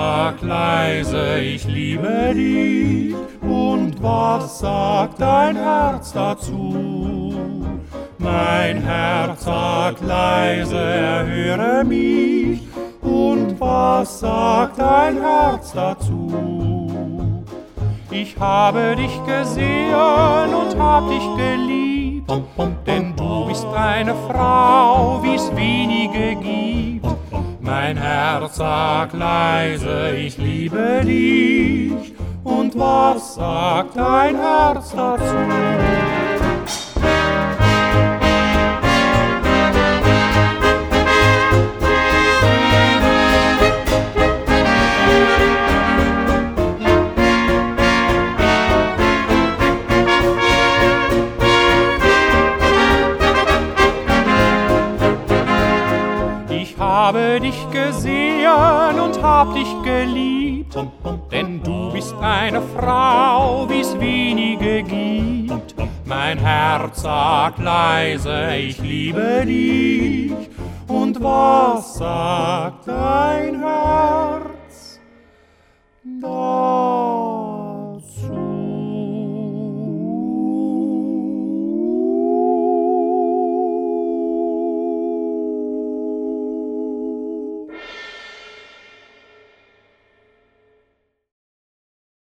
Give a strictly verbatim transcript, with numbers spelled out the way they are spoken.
sagt leise, ich liebe dich. Und was sagt dein Herz dazu? Mein Herz sagt leise, erhöre mich. Und was sagt dein Herz dazu? Ich habe dich gesehen und hab dich geliebt, denn du bist eine Frau, wie's wenige gibt. Mein Herz sagt leise, ich liebe dich. Und was sagt dein Herz dazu? Ich habe dich gesehen und hab dich geliebt, denn du bist eine Frau, wie's wenige gibt. Mein Herz sagt leise, ich liebe dich. Und was sagt dein Herz